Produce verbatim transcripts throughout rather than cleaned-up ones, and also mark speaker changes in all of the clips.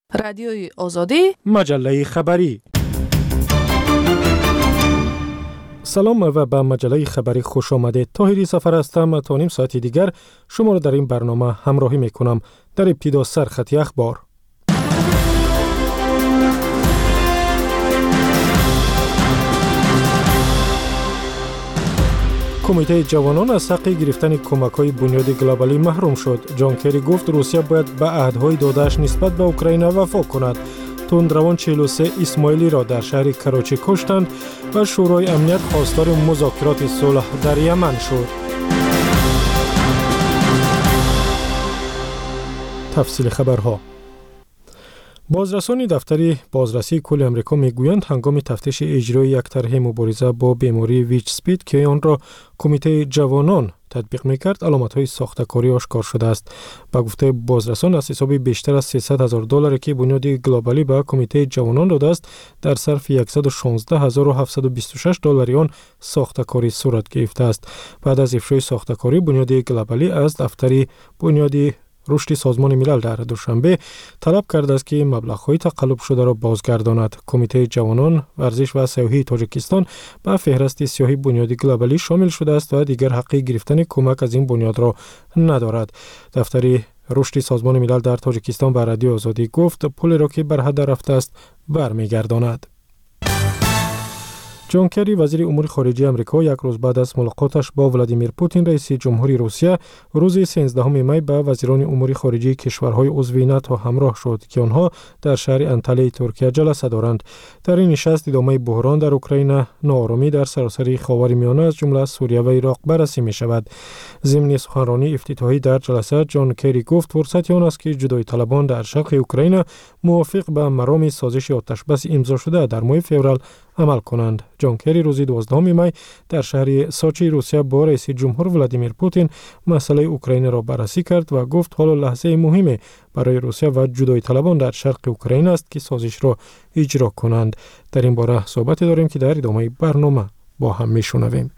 Speaker 1: رادیوی آزادی،
Speaker 2: مجله خبری. سلام و به مجله خبری خوش آمدید. طاهری سفر هستم. تا نیم ساعت دیگر شما را در این برنامه همراهی میکنم. در ابتدا سرخط اخبار. کمیته جوانان از حق گرفتن کمک‌های بنیادی گلوبالی محروم شد. جان کری گفت روسیه باید به عهدهای داده‌اش نسبت به اوکراین وفا کند. تندروان چهل و سه اسماعیلی را در شهر کراچی کشتند و شورای امنیت خواستار مذاکرات صلح در یمن شد. تفصیل خبرها. بازرسان دفتر بازرسی کل امریکا میگویند هنگام تفتیش اجرای یک طرح مبارزه با بیماری ویچ اسپید که آن را کمیته جوانان تطبیق میکرد علامت‌های ساخته‌کاری آشکار شده است. با گفته بازرسان از حساب بیشتر از سیصد هزار دلار که بنیاد گلوبالی به کمیته جوانان داده است در صرف صد و شانزده هزار و هفتصد و بیست و شش دلاری آن ساخته‌کاری صورت گرفته است. بعد از افشای ساخته‌کاری بنیاد گلوبالی از دفتر بنیاد رشد سازمان ملل در دوشنبه طلب کرده است که مبلغ‌های تقلب شده را بازگرداند. کمیته جوانان ورزش و سیاحی تاجیکستان به فهرست سیاحی بنیاد گلوبالی شامل شده است و دیگر حق گرفتن کمک از این بنیاد را ندارد. دفتر رشد سازمان ملل در تاجیکستان به رادیو آزادی گفت پولی را که بر هدر رفته است برمیگرداند. جان کری وزیر امور خارجه آمریکا یک روز بعد از ملاقاتش با ولادیمیر پوتین رئیس جمهوری روسیه روز سیزدهم می به وزیران امور خارجه کشورهای عضو ناتو همراه شد که آنها در شهر انطالیه ترکیه جلسه دارند. در این نشست ادامه بحران در اوکراین، ناآرامی در سراسر خاورمیانه از جمله سوریه و عراق بررسی می شود. ضمن سخنرانی افتتاحی در جلسه جان کری گفت فرصت آن است که جدای طلبان در شرق اوکراین موافق به مرام سازش آتشبس امضا شده در ماه فوریه عمل کنند. جان کری روز دوازدهم می در شهر ساچی روسیه با رئیس جمهور ولادیمیر پوتین مسئله اوکراین را بررسی کرد و گفت حالا لحظه مهمی برای روسیه و جدای طلبان در شرق اوکراین است که سازش را اجرا کنند. در این باره صحبت داریم که در ادامه برنامه با هم میشنویم.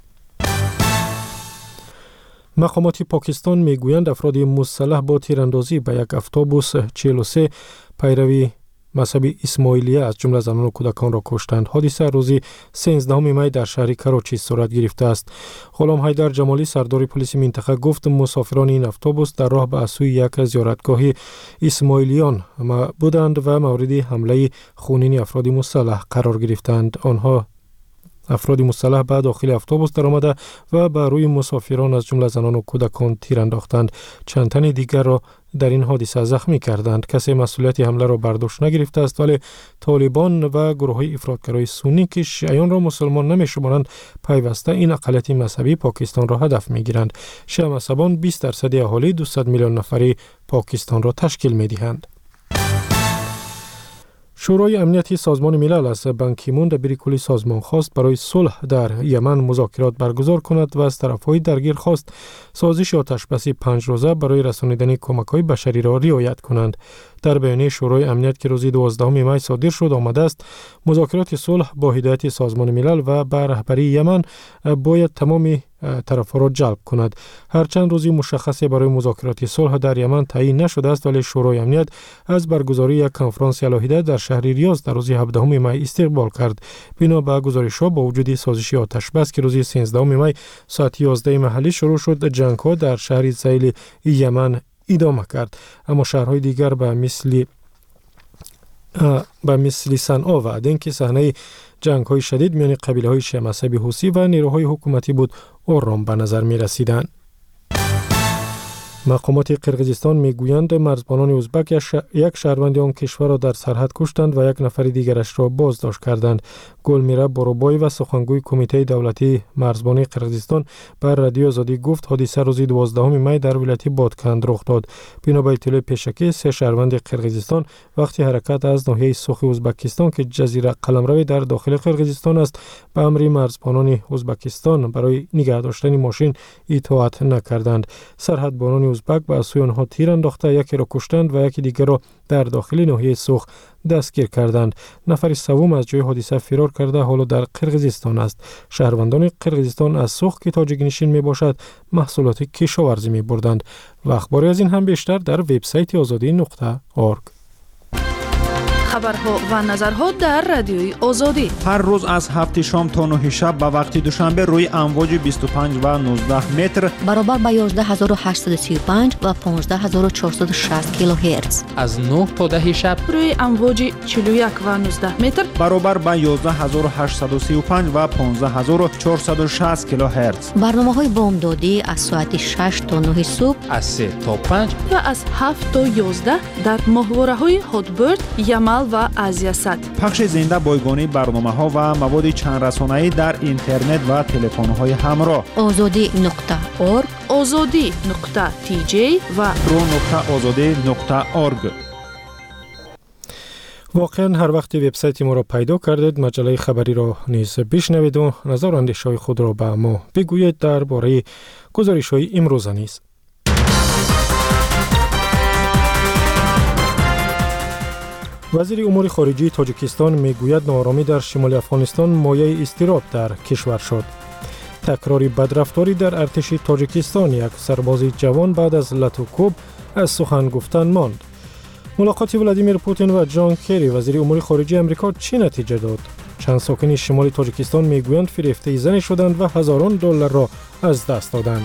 Speaker 2: مقامات پاکستان میگویند افراد مسلح با تیراندازی به یک اتوبوس چهل و سه پیروی مذهبی اسماعیلیه از جمله زنان و کودکان را کشتند. حادثه روز سیزدهم می در شهر کراچی صورت گرفته است. غلام حیدر جمالی سردار پلیس منطقه گفت مسافران این اتوبوس در راه به سوی یک زیارتگاه اسماعیلیان بودند و مورد حمله خونین افراد مسلح قرار گرفتند. آنها افراد مسلح به داخل اتوبوس درآمده و بر روی مسافران از جمله زنان و کودکان تیر انداختند. چند تن دیگر را در این حادثه زخمی کردند. کسی مسئولیت حمله را بر دوش نگرفته است ولی طالبان و گروه‌های افراطگرای سنی که شیعیان را مسلمان نمی‌شمارند پیوسته این اقلیت مذهبی پاکستان را هدف می‌گیرند. شیعه مذهبان بیست درصد اهالی دویست میلیون نفری پاکستان را تشکیل می‌دهند. شورای امنیتی سازمان ملل از بان کی مون دبیر کلی سازمان خواست برای صلح در یمن مذاکرات برگزار کند و از طرف‌های درگیر خواست سازش آتشبسی پنج روزه برای رسانیدن کمک‌های بشری را رعایت کنند. در بیانیه شورای امنیت که روز دوازدهم می صادر شد آمده است مذاکرات صلح با هدایت سازمان ملل و به رهبری یمن باید تمام طرف‌ها را جلب کند. هرچند روزی مشخصی برای مذاکرات صلح در یمن تعیین نشده است ولی شورای امنیت از برگزاری یک کنفرانس علاهده در شهر ریاض در روز هفدهم می استقبال کرد. بنا به گزارش‌ها با وجود سازش آتشبس که روز سیزدهم می ساعت یازده محلی شروع شد، جنگ‌ها در شهر زیل یمن ادامه کرد، اما شهرهای دیگر به مثل به مثل صنعا و عدن که صحنه جنگ‌های شدید میان قبیله‌های شیعه مذهبی حوثی و نیروهای حکومتی بود آرام به نظر می‌رسیدند. مقامات قرقیزستان میگویند مرزبانان ازبک یک شهروند آن کشور را در سرحد کشتند و یک نفر دیگرش را بازداشت کردند. گلمیرا بروبای و سخنگوی کمیته دولتی مرزبانی قرقیزستان بر رادیو آزادی گفت حادثه روز دوازدهم می در ولایت بادکند رخ داد. بنا به اطلاع پیشکی سه شهروند قرقیزستان وقتی حرکت از ناحیه سوخ ازبکستان که جزیره قلمرو در داخل قرقیزستان است به امر مرزبانان ازبکستان برای نگه داشتن ماشین اطاعت نکردند. سرحدبانان ازبک به سوی آنها تیر انداخته یکی را کشتند و یکی دیگر را در داخل ناحیه سوخ دستگیر کردند. نفر سوم از جای حادثه فرار کرده حالا در قرقیزستان است. شهروندان قرقیزستان از سوخ که تاجیک نشین می باشد محصولات کشاورزی می بردند. و اخباری از این هم بیشتر در وبسایت آزادی نقطه اورگ.
Speaker 1: خبرها و نظرها در رادیوی آزادی.
Speaker 3: هر روز از هفت شام تا نه شب به وقت دوشنبه روی امواج بیست و پنج و نوزده متر
Speaker 4: برابر با یازده هزار و هشتصد و سی و پنج و پانزده هزار و چهارصد و شصت کیلوهرتز.
Speaker 5: از نه تا ده شب
Speaker 1: روی امواج چهل و یک و نوزده متر
Speaker 3: برابر با یازده هزار و هشتصد و سی و پنج و پانزده هزار و چهارصد و شصت کیلوهرتز.
Speaker 4: برنامه‌های بامدادی از ساعت شش تا نه صبح،
Speaker 5: از سه تا پنج
Speaker 1: و از هفت تا یازده در ماهواره‌های هاتبرد، یمل و آزیاست.
Speaker 3: پخش زنده بایگانی برنامه‌ها و مواد چند رسانه‌ای در اینترنت و تلفن‌های همراه.
Speaker 4: آزادی نقطه اورگ،
Speaker 1: آزادی نقطه تی جی و
Speaker 3: پرو نقطه آزادی نقطه اورگ.
Speaker 2: واقعا هر وقت وبسایت ما را پیدا کردید مجله خبری را نیز بشنوید و نظر و اندیشه‌های خود را به ما بگویید درباره گزارش‌های امروز نیز. وزیر امور خارجه تاجیکستان میگوید ناآرامی در شمال افغانستان مایه اضطراب در کشور شد. تکراری بدرفتاری در ارتش تاجیکستان، یک سرباز جوان بعد از لط و کوب از سخن گفتن ماند. ملاقات ولادیمیر پوتین و جان کری وزیر امور خارجه آمریکا چه نتیجه داد؟ چند ساکن شمال تاجیکستان میگویند فریفته زن شدند و هزاران دلار را از دست دادند.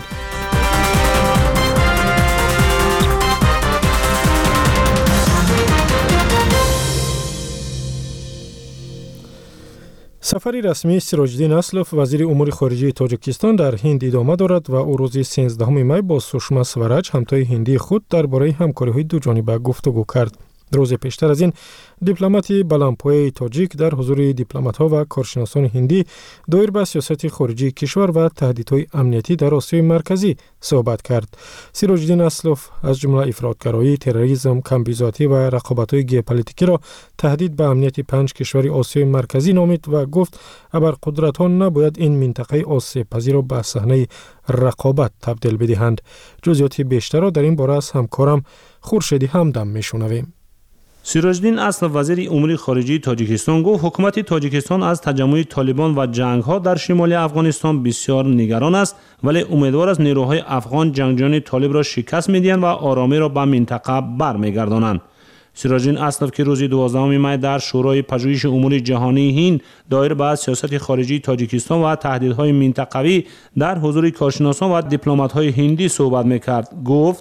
Speaker 2: سفر رسمی سیراج‌الدین اسلف وزیر امور خارجه تاجیکستان در هند ادامه دارد و او روز سیزدهم می با سوشما سوراج همتای هندی خود درباره همکاری‌های دوجانبه گفتگو کرد. روز پیشتر از این دیپلمات بلندپایه تاجیک در حضور دیپلمات‌ها و کارشناسان هندی دایر به سیاست خارجی کشور و تهدیدهای امنیتی در آسیای مرکزی صحبت کرد. سیراج‌الدین اسلف از جمله افراطگرایی، تروریسم، کمبیزاتی و رقابت‌های ژئوپلیتیکی را تهدید به امنیت پنج کشور آسیای مرکزی نامید و گفت ابرقدرت‌ها نباید این منطقه آسیب پذیر را به صحنه رقابت تبدیل بدهند. جزئیات بیشتر را در این باره از همکارم خورشیدی همدم میشنویم.
Speaker 6: سیراج‌الدین اسلف وزیر امور خارجه تاجیکستان گفت حکومت تاجیکستان از تجمع طالبان و جنگ‌ها در شمال افغانستان بسیار نگران است، ولی امیدوار است نیروهای افغان جنگجویان طالب را شکست می‌دهند و آرامی را به منطقه برمیگردانند. سیراج‌الدین اسلف که روز دوازدهم می در شورای پژوهش امور جهانی هند دایر به سیاست خارجی تاجیکستان و تهدیدهای منطقوی در حضور کارشناسان و دیپلمات‌های هندی صحبت می‌کرد. گفت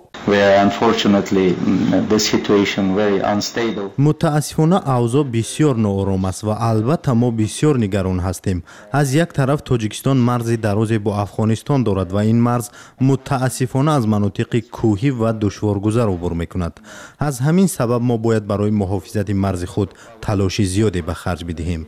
Speaker 7: متاسفانه اوضاع بسیار ناآرام است و البته ما بسیار نگران هستیم. از یک طرف تاجیکستان مرزی دراز با افغانستان دارد و این مرز متاسفانه از مناطق کوهی و دشوارگذر عبور می‌کند. از همین سبب ما باید برای محافظت مرز خود تلاش زیادی به خرج بدهیم.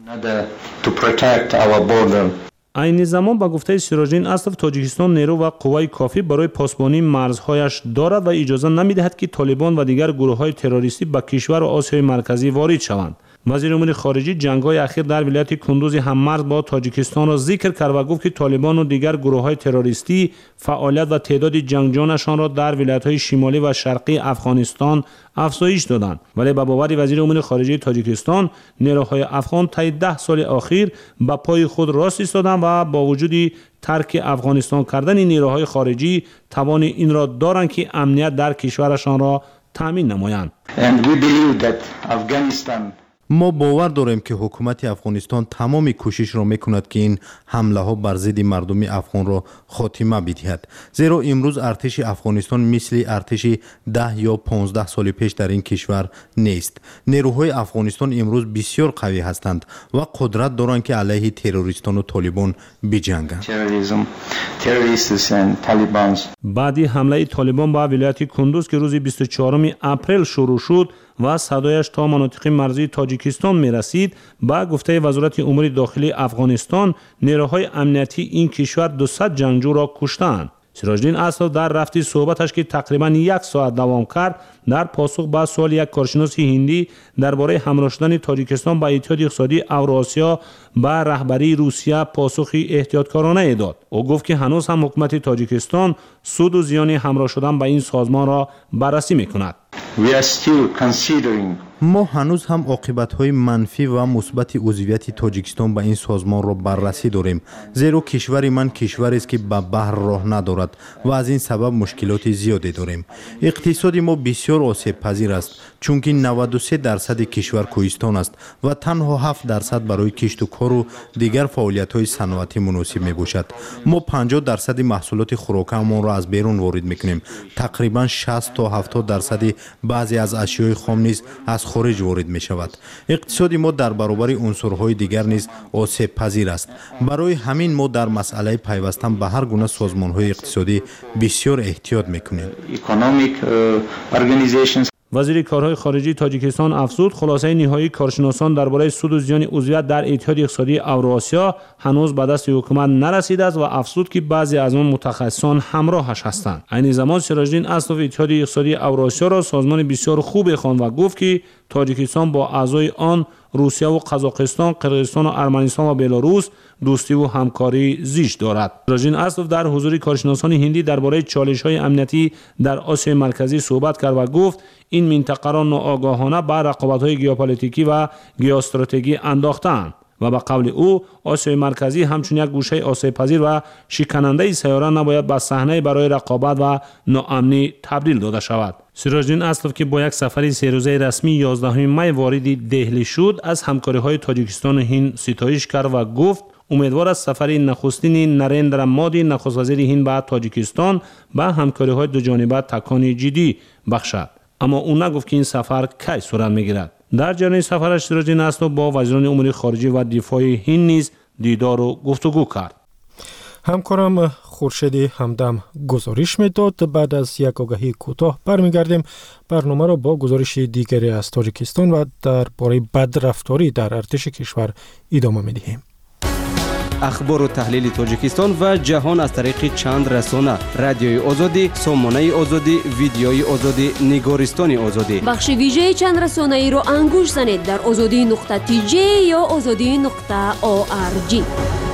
Speaker 6: این زمان با گفته سیراج‌الدین اسلف تاجیکستان نیرو و قوای کافی برای پاسبانی مرزهایش دارد و اجازه نمی‌دهد که طالبان و دیگر گروه‌های تروریستی به کشور و آسیای مرکزی وارد شوند. وزیر امور خارجه جنگ‌های اخیر در ولایت کندوز هممرز با تاجیکستان را ذکر کرد و گفت که طالبان و دیگر گروه‌های تروریستی فعالیت و تعداد جنگجویانشان را در ولایت‌های شمالی و شرقی افغانستان افزایش دادند، ولی به باور وزیر امور خارجه تاجیکستان نیروهای افغان طی ده سال اخیر به پای خود راست ایستادند و با وجود ترک افغانستان کردن نیروهای خارجی توان این را دارند که امنیت در کشورشان را تامین نمایند.
Speaker 7: ما باور داریم که حکومت افغانستان تمام کوشش را میکند که این حمله ها بر ضد مردم افغان را خاتمه بدهد، زیرا امروز ارتش افغانستان مثل ارتش ده یا پانزده سال پیش در این کشور نیست. نیروهای افغانستان امروز بسیار قوی هستند و قدرت دارند که علیه تروریستان و طالبان بجنگند.
Speaker 6: بعدی حمله طالبان به ولایت کندوز که روز بیست و چهارم اپریل شروع شد و صدایش تا مناطق مرزی تاجیکستان می رسید، با گفته وزارت امور داخلی افغانستان نیروهای امنیتی این کشور دویست جنگجو را کشتند. سیراج‌الدین اسلف در رفتی صحبتش که تقریبا یک ساعت دوام کرد در پاسخ به سوال یک کارشناس هندی درباره همراه شدن تاجیکستان به اتحاد اقتصادی اوراسیا به رهبری روسیه پاسخی احتیاطکارانه داد. او گفت که هنوز هم حکومت تاجیکستان سود و زیان همراه شدن به این سازمان را بررسی می‌کند.
Speaker 7: ما هنوز هم عاقبت‌های منفی و مثبت عضویت تاجیکستان به این سازمان را بررسی داریم، زیرا کشور من کشوری است که به بحر راه ندارد و از این سبب مشکلات زیادی داریم. اقتصاد ما بسیار آسیب پذیر است، чунки نود و سه درصد کشور کوهستان است و تنها هفت درصد برای کشت و کار و دیگر فعالیت‌های صنعتی مناسب میباشد. ما پنجاه درصد محصولات خوراکیمان را از بیرون وارد میکنیم. تقریبا شصت تا هفتاد درصد بعضی از اشیاء خام نیز از خارج وارد میشود. اقتصاد ما در برابر عنصرهای دیگر نیز آسیب پذیر است. برای همین ما در مسئله پیوستن به هر گونه سازمان‌های اقتصادی بسیار احتیاط میکنیم.
Speaker 6: وزیر کارهای خارجی تاجیکستان افزود خلاصه نهایی کارشناسان درباره سود و زیان عضویت در اتحاد اقتصادی اوراسیا هنوز به دست حکومت نرسیده است و افزود که بعضی از آن متخصصان همراهش هستند. عین زمان سراج‌الدین اسلف اتحاد اقتصادی اوراسیا را سازمان بسیار خوب خواند و گفت که تاجیکستان با اعضای آن روسیه و قزاقستان، قرقیزستان و ارمنستان و بلاروس دوستی و همکاری زیست دارد. سراج‌الدین اسلف در حضور کارشناسان هندی درباره چالش‌های امنیتی در آسیای مرکزی صحبت کرد و گفت این منطقه را ناآگاهانه به رقابت‌های ژئوپلیتیکی و ژئواستراتژی انداخته‌اند و به قول او آسیای مرکزی همچون یک گوشه آسیب‌پذیر و شکننده سیاره نباید به صحنه برای رقابت و ناامنی تبدیل داده شود. سراج‌الدین اسلف که با یک سفر سه روزه رسمی یازدهم می وارد دهلی شد از همکاری‌های تاجیکستان و هند ستایش کرد و گفت امیدوار است سفر نخستین نریندرا مودی نخست وزیر هند به تاجیکستان به همکاری‌های دو جانبه تکان جدی بخشد. اما او نگفت که این سفر کی صورت می‌گیرد. در جریان سفرش سراج‌الدین اسلف با وزیران امور خارجه و دفاع هند نیز دیدار و گفتگو کرد.
Speaker 2: همکارم خورشید همدم گزارش میداد. بعد از یک آگهی کوتاه برمیگردیم. برنامه را با گزارش دیگری از تاجیکستان و درباره بدرفتاری در ارتش کشور ادامه میدهیم.
Speaker 8: اخبار و تحلیل تاجیکستان و جهان از طریق چند رسانه: رادیوی آزادی، سامانه آزادی، ویدیوی آزادی، نگارستان آزادی.
Speaker 9: بخش ویژه چند رسانه ای را انگوش زنید در آزادی نقطه تی جی یا آزادی نقطه او آر جی.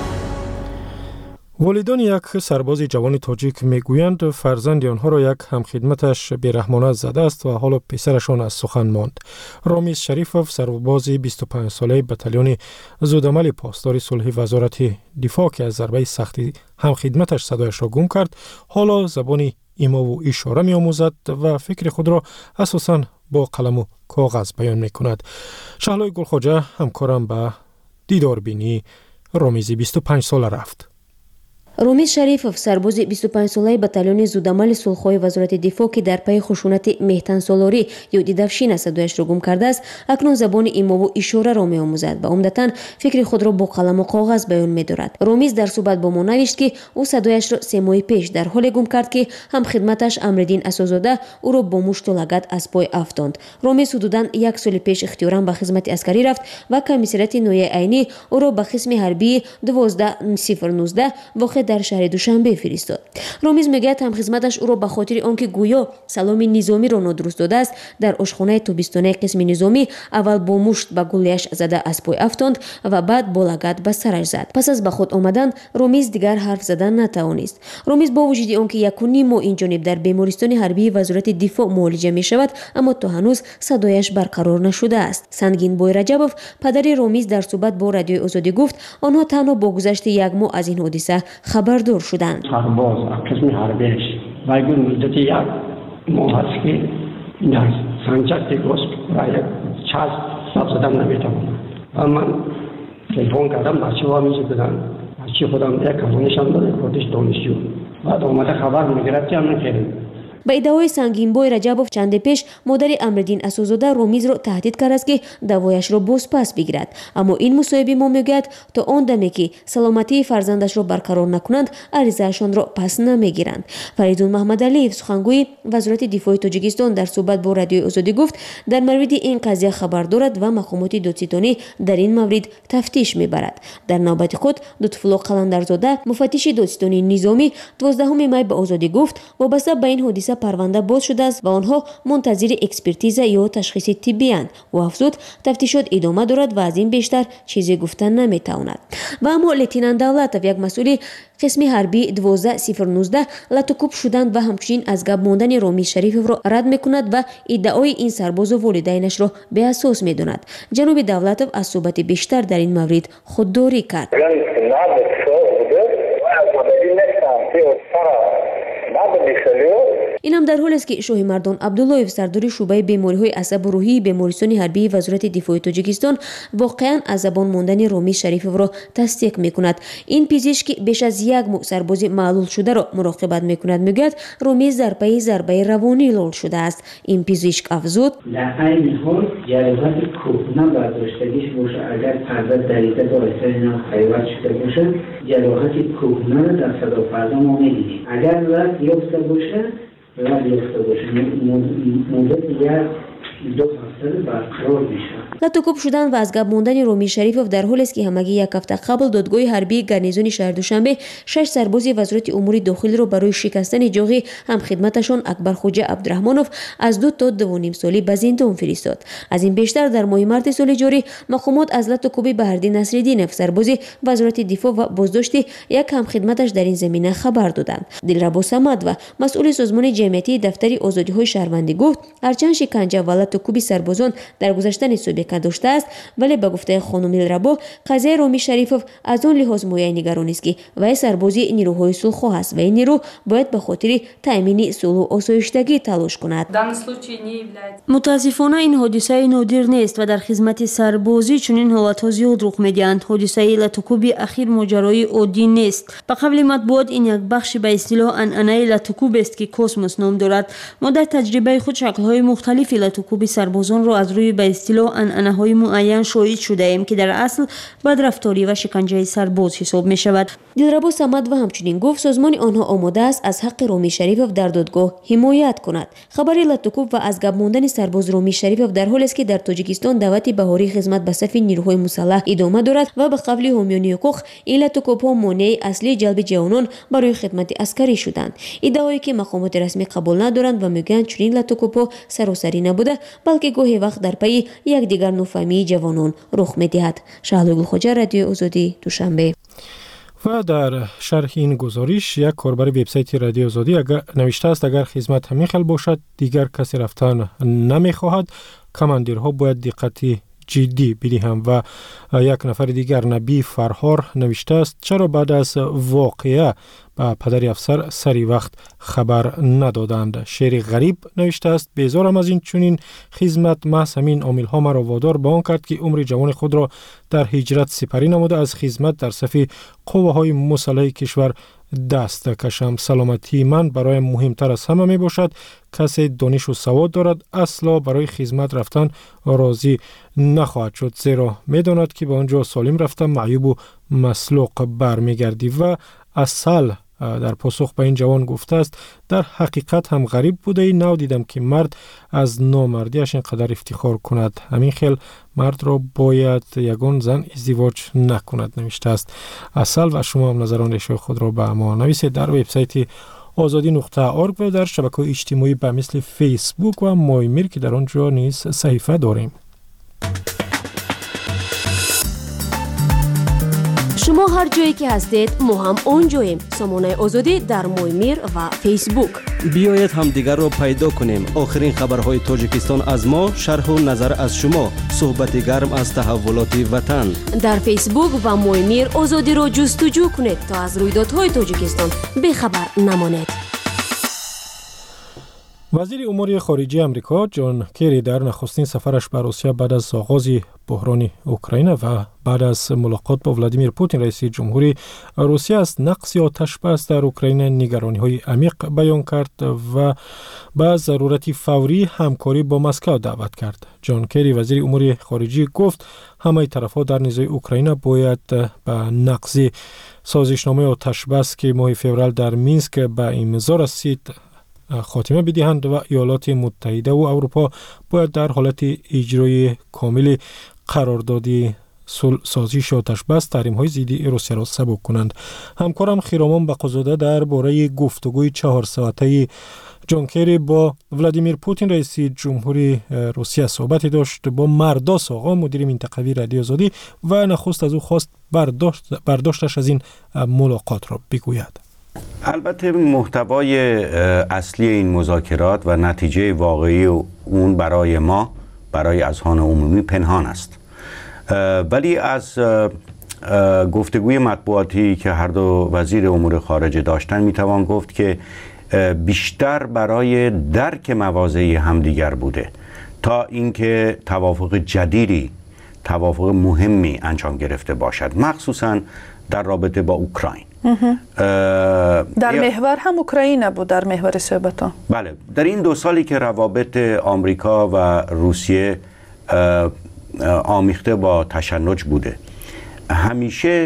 Speaker 2: والدان یک سرباز جوان تاجیک میگویند فرزند آنها را یک همخدمتش بیرحمانه زده است و حالا پسرشان از سخن ماند. رامیز شریفوف سرباز بیست و پنج ساله بتالون زودعمل پاسدار صلح وزارت دفاع که از ضربه سختی همخدمتش صدایش را گم کرد، حالا زبان ایما و اشاره می آموزد و فکر خود را اساساً با قلم و کاغذ بیان می کند. شهلای گلخواجه همکارم به دیدار بینی رامیز بیست و پنج ساله رفت.
Speaker 9: رامیز شریفوف سرباز بیست و پنج ساله بتالون زودعمل صلح‌های وزارت دفاع که در پی خشونت مهتن سالاری یا دیدفشین صدایش را گم کرده است، اکنون زبان ایما و اشاره را می‌آموزد و عمدتاً فکر خود را با قلم و کاغذ بیان می‌دارد. رامیز در صحبت با ما نوشت که او صدایش را سه ماه پیش در حال گم کرد که هم خدمتش امرالدین اسدزاده او را با مشت و لگد از پای افکند. رامیز حدوداً یک سال پیش اختیاراً به خدمت عسکری رفت و کمیسریت نوی عینی او را به قسم حربی دوازده صفر نوزده واقع در شهر دوشنبه فرستاد. رامیز میگوید هم خدمتش او را به خاطر آنکه گویا سلام نظامی را نادرست داده است در آشخانه تابستانه قسم نظامی اول با مشت به گله‌اش زده از پای افکند و بعد با لگد به سرش زد. پس از به خود آمدن رامیز دیگر حرف زدن نتوانست. رامیز با وجود آنکه یک و نیم ماه این جانب در بیمارستان حربی وزارت دفاع معالجه می شود، اما تا هنوز صدایش برقرار نشده است. سنگین بوی رجبوف پدر رامیز در صحبت با رادیوی آزادی گفت آنها تنها با گذشت یک ماه از این حادثه خبردار شدند.
Speaker 10: سرباز قسم حربیش باید مدت یک ماه است که در سنجاق گوسپ و یک چسب سب زدن نمیتوانم و من تلفن کردم بچه ها میشه بدن بچه خودم یک کمانشان داده خودش دانشجو بعد آمده خبر میگرد که هم نکردیم.
Speaker 9: به ادعای سنگین بوی رجبوف چند پیش مادر امرالدین اسدزاده رامیز را تهدید کرد است که دوایش را باز پس بگیرد، اما این مصاحب ما میگوید تا آن دمی که سلامتی فرزندش را برقرار نکنند عریضه‌شان را پس نمیگیرند. فریدون محمد علیف سخنگوی وزارت دفاع تاجیکستان در صحبت با رادیوی آزادی گفت در مورد این قضیه خبر دارد و مقامات دادستانی در این مورد تفتیش میبرد. در نوبت خود لطف‌الله قلندرزاده مفتش دادستانی نظامی دوازدهم می به آزادی گفت وابسته به این حادثه پرونده باز شده است و آنها منتظر اکسپرتیز یا تشخیص طبی اند و افزود تفتیشات ادامه دارد و از این بیشتر چیزی گفتن نمیتواند. و اما لتینان دولتوف یک مسئول قسم حربی دوازده صفر نوزده لطوکوب شدند و همچنین از گپ ماندن رامیز شریفوف را رد میکند و ادعای این سرباز و والدینش را به اساس میداند. جناب دولتوف از صحبت بیشتر در این مورد خودداری کرد. این هم در حالی است که شاهمردان عبداللهیف سردار شعبه بیماری‌های عصب و روحی بیمارستان حربی وزارت دفاع تاجیکستان واقعا از زبان ماندن رامیز شریفوف را تصدیق می‌کند. این پزشک بیش از یک ماه سرباز معلول شده را مراقبت می‌کند. میگوید رامیز در پی ضربه روانی لال شده است. این پزشک افزود
Speaker 11: در این حال جراحت کهنه برداشتگیش باشه اگر پرده دریده با رسانه خیوت شده باشه جراحت کهنه را در صدا پرده ما می‌دیدیم. اگر رد یافته باشه رد یافته باشه مدت دیگر دو هفته برقرار میشه.
Speaker 9: لطوکوب شدن و از گپ ماندن رامیز شریفوف در حالی است که همگی یک هفته قبل دادگاه حربی گارنیزون شهر دوشنبه شش سرباز وزارت امور داخلی را برای شکستن جاغی هم خدمتشان اکبر خوجه عبدالرحمنوف از دو تا دو و نیم سالی به زندان فرستاد. از این بیشتر در ماه مارس سال جاری مقامات از لطوکوب بهردین نصرالدینوف سرباز وزارت دفاع و بازداشت یک هم خدمتش در این زمینه خبر دادند. دلربا صمد و مسئول سازمان جمعیتی دفتر آزادی‌های شهروندی گفت هرچند شکنجه و لطوکوب سربازان در گذشتن سابقه داشته است ولی به گفته خانم دلربا قضیه رامیز شریفوف از آن لحاظ مایه نگران است که وی سربازی نیروهای صلح‌خواه است و این نیرو باید به خاطر تأمین صلح و آسایشتگی تلاش کند. متاسفانه این حادثه نادر نیست و در خدمت سربازی چنین حالت‌ها زیاد رخ می‌دهند. حادثه لطوکوب اخیر ماجرای عادی نیست. به قبل مطبوعات این یک بخش به اصطلاح عنعنه لطوکوب است که کوسموس نام دارد. ما در تجربه خود شکل‌های مختلفی لطوکوب سربازان را از روی به اصطلاح عنعنه‌های معین شاهد شده ایم که در اصل بدرفتاری و شکنجه سرباز حساب می شود. دلربا صمد و همچنین گفت سازمان آنها آماده است از حق رامیز شریفوف در دادگاه حمایت کند. خبر لطوکوب و از گپ ماندن سرباز رامیز شریفوف در حالی است که در تاجیکستان دعوت بهاری خدمت به صف نیروهای مسلح ادامه دارد و به قول حامیان حقوق این لطوکوب‌ها مانع اصلی جلب جوانان برای خدمت عسکری شدند. ادعایی که مقامات رسمی قبول ندارند و میگویند چنین لطوکوب‌ها سراسری نبوده بلکه گاهی وقت در پی یک دیگر نفهمی جوانان رخ می‌دهد. شهلا گلخوجه، رادیو آزادی، دوشنبه.
Speaker 2: و در شرح این گزارش یک کاربر وبسایت رادیو آزادی اگر نوشته است اگر خدمت همین خل باشد دیگر کسی رفتن نمیخواهد، کماندیرها باید دقتی جدی بدهند. و یک نفر دیگر نبی فرهار نوشته است چرا بعد از واقعه به پدر افسر سری وقت خبر ندادند. شعر غریب نوشته است بیزارم از این چنین خدمت، محض همین عامل ها مرا وادار به آن کرد که عمر جوان خود را در هجرت سپری نموده از خدمت در صف قوه های مسلح کشور دست کشم. سلامتی من برای مهمتر از همه می باشد. کسی دانش و سواد دارد اصلا برای خدمت رفتن راضی نخواهد شد، زیرا می داند که به آنجا سالم رفتن معیوب و مسلوق برمیگردی. و اصل در پاسخ به این جوان گفته است در حقیقت هم غریب بوده ای نو دیدم که مرد از نامردیش اینقدر افتخار کند. همین خیل مرد را باید یگان زن ازدواج نکند نوشته است اصل. و شما هم نظران ریشه خود را به ما نویسید در وبسایت آزادی نقطه آرگ و در شبکه‌های اجتماعی به مثل فیسبوک و مایمیر که در آنجا نیز صحیفه داریم.
Speaker 9: شما هر جایی که هستید ما هم اونجاییم. سامانه آزادی در مایمیر و فیسبوک.
Speaker 8: بیایید هم دیگر را پیدا کنیم. آخرین خبرهای تاجیکستان از ما، شرح و نظر از شما، صحبت گرم از تحولات وطن.
Speaker 9: در فیسبوک و مایمیر آزادی را جستجو کنید تا از رویدادهای تاجیکستان بخبر نمانید.
Speaker 2: وزیر امور خارجه امریکا جان کری در نخستین سفرش به روسیه بعد از آغاز بحران اوکراین و بعد از ملاقات با ولادیمیر پوتین رئیس جمهوری روسیه از نقص آتش بس در اوکراین نگرانی‌های عمیق بیان کرد و به ضرورت فوری همکاری با مسکو دعوت کرد. جان کری وزیر امور خارجه گفت همه طرف‌ها در نزاع اوکراین باید به نقض سازشنامه آتش بس که ماه فوریه در مینسک به امضا رسید خاتمه بدهند و ایالات متحده و اروپا باید در حالت اجرای کامل قرارداد سازش آتش بس تحریم‌های ضد روسیه را سبک کنند. همکارم خیرامان بقازاده درباره گفتگوی چهار ساعته جان کری با ولادیمیر پوتین رئیس جمهوری روسیه صحبت داشت با مرداس آقا مدیر منطقوی رادیو آزادی و نخست از او خواست برداشت برداشتش از این ملاقات را بگوید.
Speaker 12: البته محتوای اصلی این مذاکرات و نتیجه واقعی اون برای ما برای اذهان عمومی پنهان است، ولی از گفتگوی مطبوعاتی که هر دو وزیر امور خارجه داشتن میتوان گفت که بیشتر برای درک مواضع همدیگر بوده تا اینکه توافق جدیدی، توافق مهمی انجام گرفته باشد، مخصوصا در رابطه با اوکراین.
Speaker 1: در محور هم اوکراین بود در محور صحبت‌ها.
Speaker 12: بله، در این دو سالی که روابط آمریکا و روسیه آمیخته با تشنج بوده، همیشه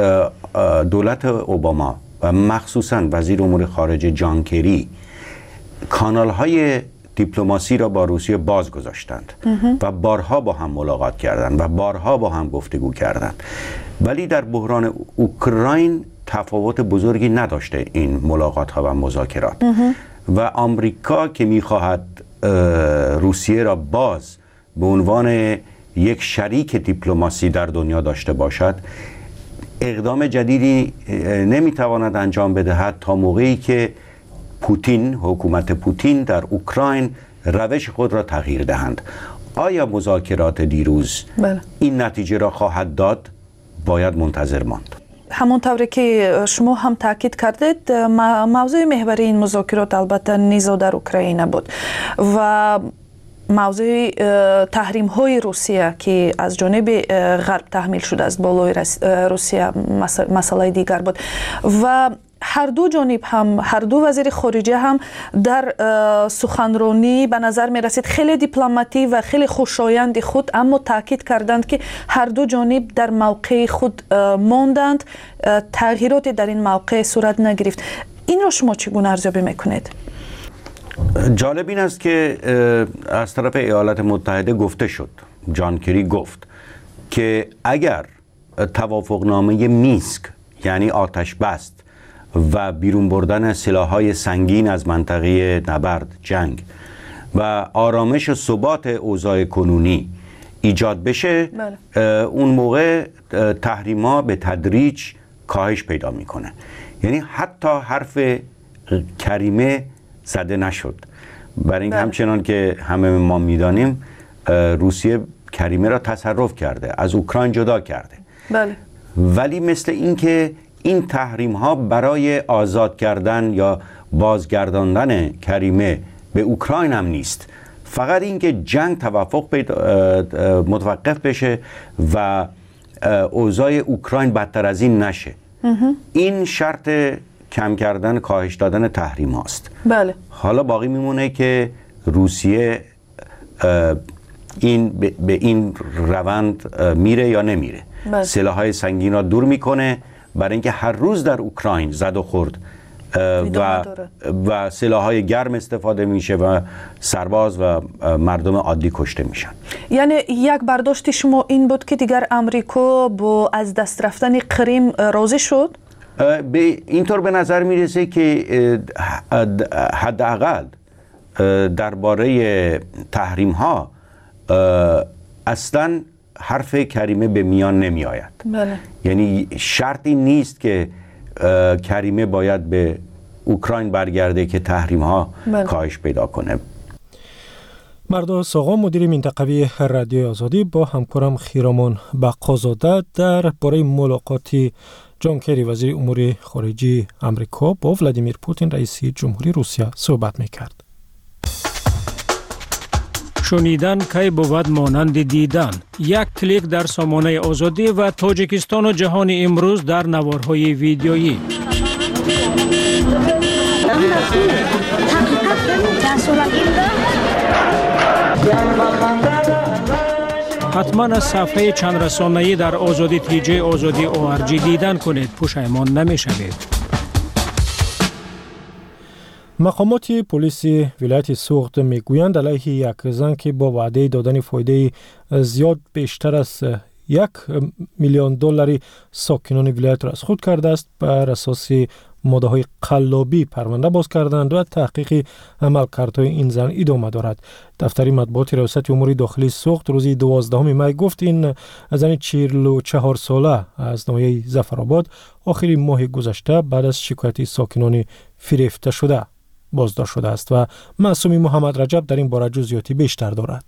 Speaker 12: دولت اوباما و مخصوصا وزیر امور خارجه جان کری کانال‌های دیپلماسی را با روسیه باز گذاشتند و بارها با هم ملاقات کردند و بارها با هم گفتگو کردند، ولی در بحران اوکراین تفاوت بزرگی نداشته این ملاقات ها و مذاکرات و آمریکا که میخواهد روسیه را باز به عنوان یک شریک دیپلماسی در دنیا داشته باشد، اقدام جدیدی نمیتواند انجام بدهد تا موقعی که پوتین، حکومت پوتین در اوکراین روش خود را تغییر دهند. آیا مذاکرات دیروز بله. این نتیجه را خواهد داد؟ باید منتظر ماند.
Speaker 1: همونطوری که شما هم تاکید کردید، موضوع محوری این مذاکرات البته نیزا در اوکراین بود و موضوع تحریم های روسیه که از جانب غرب تحمیل شده است بالای روسیه مسئله دیگر بود و هر دو جانب هم، هر دو وزیر خارجه هم در سخنرانی به نظر می رسید خیلی دیپلماتی و خیلی خوشایند خود، اما تاکید کردند که هر دو جانب در موقع خود ماندند، تغییراتی در این موقع صورت نگرفت. این را شما چگونه ارزیابی میکنید؟
Speaker 12: جالب این است که از طرف ایالات متحده گفته شد، جان کری گفت که اگر توافقنامه مینسک یعنی آتش بست و بیرون بردن سلاح‌های سنگین از منطقه نبرد جنگ و آرامش و ثبات اوضاع کنونی ایجاد بشه، بله. اون موقع تحریم‌ها به تدریج کاهش پیدا میکنه. یعنی حتی حرف کریمه زده نشد، برای این همچنان که همه ما میدانیم روسیه کریمه را تصرف کرده، از اوکراین جدا کرده.
Speaker 1: بله.
Speaker 12: ولی مثل این که این تحریم ها برای آزاد کردن یا بازگرداندن کریمه به اوکراین هم نیست، فقط این که جنگ توافق متوقف بشه و اوضاع اوکراین بدتر از این نشه. این شرط کم کردن، کاهش دادن تحریم هاست.
Speaker 1: بله.
Speaker 12: حالا باقی میمونه که روسیه این به این روند میره یا نمیره. بله. سلاح‌های سنگین را دور میکنه برای اینکه هر روز در اوکراین زد و خورد و و سلاح‌های گرم استفاده میشه و سرباز و مردم عادی کشته میشن.
Speaker 1: یعنی یک برداشت شما این بود که دیگر امریکا با از دست رفتن کریم راضی شد؟
Speaker 12: به اینطور به نظر میرسه که حداقل درباره تحریم ها اصلا حرف کریمه به میان نمی آید.
Speaker 1: بله.
Speaker 12: یعنی شرطی نیست که کریمه باید به اوکراین برگرده که تحریم ها بله. کاهش پیدا کنه.
Speaker 2: مرداد ساغا مدیر منطقوی رادیوی آزادی با همکارم خیرامان بقازاده در باره ملاقاتی جان کری وزیر امور خارجه آمریکا با ولادیمیر پوتین رئیس جمهوری روسیه صحبت میکرد.
Speaker 13: شنیدن کی بود مانند دیدن. یک کلیک در سامانه آزادی و تاجیکستان و جهان امروز در نوارهای ویدیویی. حتما از صفحه چند رسانه‌ای در آزادی تیجی آزادی او ار جی دیدن کنید، پشیمان نمی‌شوید.
Speaker 2: مقامات پلیس ولایت سوخت میگویند علیه یک زن که با وعده دادن فایده زیاد بیشتر از یک میلیون دلاری ساکنان ولایت را از خود کرده است، بر اساس ماده‌های قلابی پرونده باز کردند و تحقیق عملکردهای این زن ادامه دارد. دفتر مطبوعات ریاست امور داخلی سوخت روز دوازدهم می گفت این زن چهل و چهار ساله از ناحیه ظفرآباد آخر ماه گذشته بعد از شکایت ساکنان فریفته شده بازداشت شده است و معصومی محمد رجب در این باره جزئیاتی بیشتر دارد.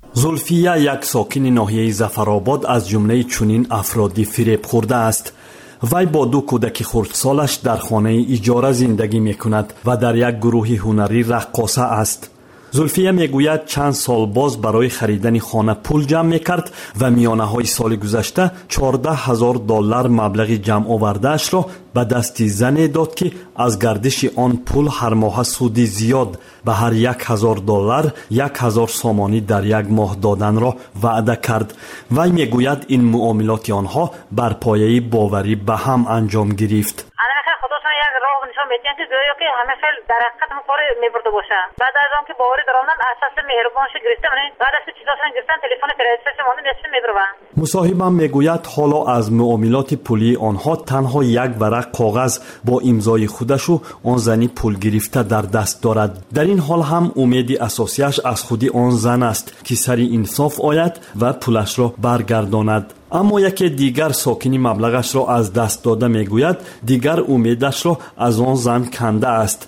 Speaker 14: زلفیه یک ساکن ناحیه ظفرآباد از جمله چنین افرادی فریب خورده است. وی با دو کودک خردسالش در خانه اجاره زندگی میکند و در یک گروه هنری رقاصه است. زلفیه میگوید چند سال باز برای خریدن خانه پول جمع میکرد و میانه های سال گذشته چهارده هزار دلار مبلغ جمع آوردهش را به دست زنی داد که از گردش آن پول هر ماه سودی زیاد به هر یک هزار دلار یک هزار سامانی در یک ماه دادن را وعده کرد. وی میگوید این معاملات آنها بر پایه باوری به هم انجام گرفت.
Speaker 15: نشان میدن که گویا که همه خیلی در حقیقت هم کار میبرده باشن. بعد از آن که باوری درآمدن اساس مهربانش گرفته من بعد از چیزاشون گرفتن تلفن کریدیتش مون نصف میدرون.
Speaker 14: مصاحبم میگوید حالا از معاملات پولی آنها تنها یک ورق کاغذ با امضای خودش و آن زنی پول گرفته در دست دارد. در این حال هم امیدی اساسیش از خودی آن زن است که سری انصاف آید و پولش را برگرداند. اما یکی دیگر ساکنی مبلغش را از دست داده میگوید دیگر امیدش را از آن زن کنده است.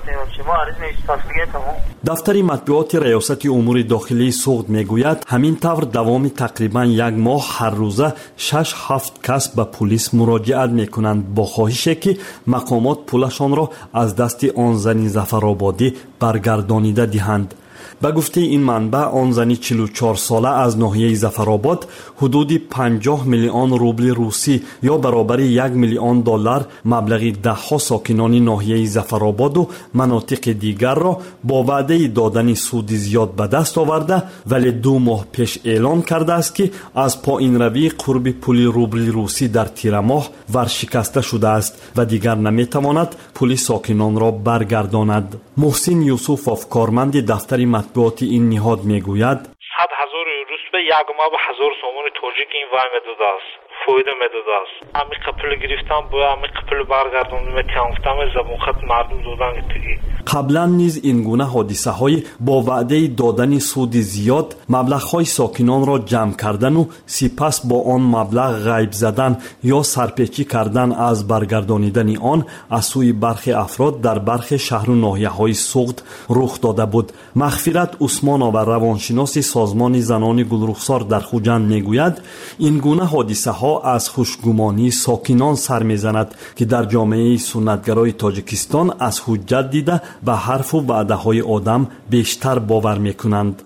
Speaker 14: دفتر مطبوعات ریاست امور داخلی سوخت میگوید همین طور دوام تقریبا یک ماه هر روزه شش هفت کس به پلیس مراجعت میکنند با خواهش که مقامات پولشان را از دست آن زن ظفرآبادی برگردانیده دهند. به گفته این منبع آن زنی چهل و چهار ساله از ناحیه ظفرآباد حدود پنجاه میلیون روبل روسی یا برابر یک میلیون دلار مبلغ ده ها ساکنان ناحیه ظفرآباد و مناطق دیگر را با وعده دادن سود زیاد به دست آورده ولی دو ماه پیش اعلام کرده است که از پایین روی قرب پول روبل روسی در تیر ماه ورشکسته شده است و دیگر نمیتواند پول ساکنان را برگرداند. محسن یوسفوف کارمند دفتر مطبوعات این نهاد میگوید
Speaker 16: صد هزار روس به یک ماه به هزار سومون تاجیک این وای میداد است فایده میداد است امی قپل گرفتم با امی قپل برگردوندم میتونفتم زبون خط مردم دادن تیگی.
Speaker 14: قبلا نیز این گونه حادثه های با وعده دادن سود زیاد مبلغ های ساکنان را جمع کردن و سپس با آن مبلغ غیب زدن یا سرپیچی کردن از برگردانیدن آن از سوی برخی افراد در برخی شهر و ناحیه های سوخت رخ داده بود. مغفرت عثمانова روانشناس سازمان زنان گلرخسار در خوجند میگوید این گونه حادثه ها از خوشگمانی ساکنان سر میزند که در جامعه سنتگرای تاجیکستان از حجت دیده به حرف و وعده های آدم بیشتر باور میکنند.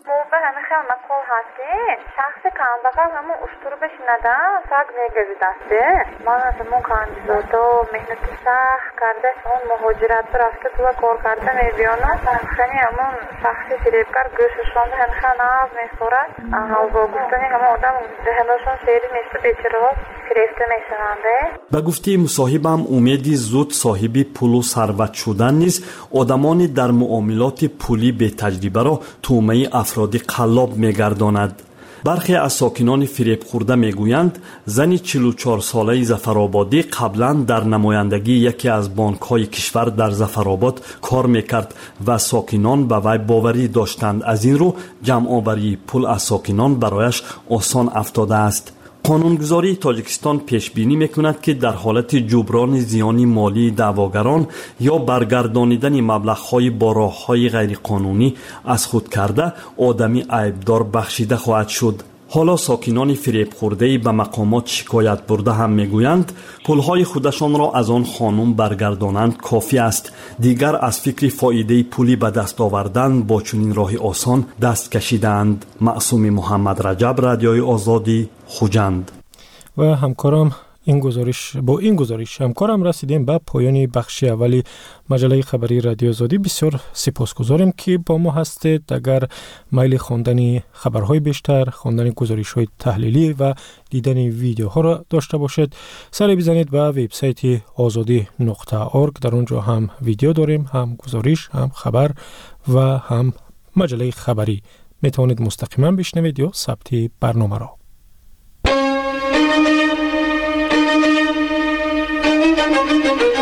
Speaker 15: شخص کانداغل همون اشتر بشندن سگ میگذیدسته من از همون کاندیداتا مهنت سخت کرده اون مهاجرت رفته تو کار کرده میبیانم خیلی همون شخصی فریبکار گوششان هنخه ناز میسورد با گفتنی همون آدم ذهنشان شیری نیسته بیچره ها گرفته میشوننده.
Speaker 14: به گفته مصاحبم امیدی زود صاحبی پول و ثروت شدن نیز آدمانی در معاملات پولی به تجربه را تومه افراد قلاب میگرداند. برخی از ساکنان فریب خورده میگویند زنی چهل و چهار ساله ظفرآبادی قبلا در نمایندگی یکی از بانک‌های کشور در ظفرآباد کار میکرد و ساکنان به وی باوری داشتند از این رو جمع آوری پول از ساکنان برایش آسان افتاده است. قانونگذاری تاجیکستان پیش بینی میکند که در حالت جبران زیان مالی دعواگران یا برگردانیدن مبلغ‌های با راه‌های غیرقانونی از خود کرده آدمی عیبدار بخشیده خواهد شد. حالا ساکنان فریب خورده به مقامات شکایت برده هم میگویند پولهای خودشان را از آن خانم برگردانند کافی است. دیگر از فکر فایده پولی به دست آوردن با چنین راه آسان دست کشیدند. معصوم محمد رجب، رادیوی آزادی، خوجند.
Speaker 2: و همکارم این گزارش با این گزارش همکارم رسیدیم به پایان بخش اولی مجله خبری رادیو آزادی. بسیار سپاسگزاریم که با ما هستید. اگر میل خواندن خبرهای بیشتر، خواندن گزارش‌های تحلیلی و دیدن ویدیوها را داشته باشید، سری بزنید به وبسایت آزادی نقطه اورگ. در اونجا هم ویدیو داریم، هم گزارش، هم خبر و هم مجله خبری. میتونید مستقیما بشنوید یا ثبت برنامه را.
Speaker 17: Thank you.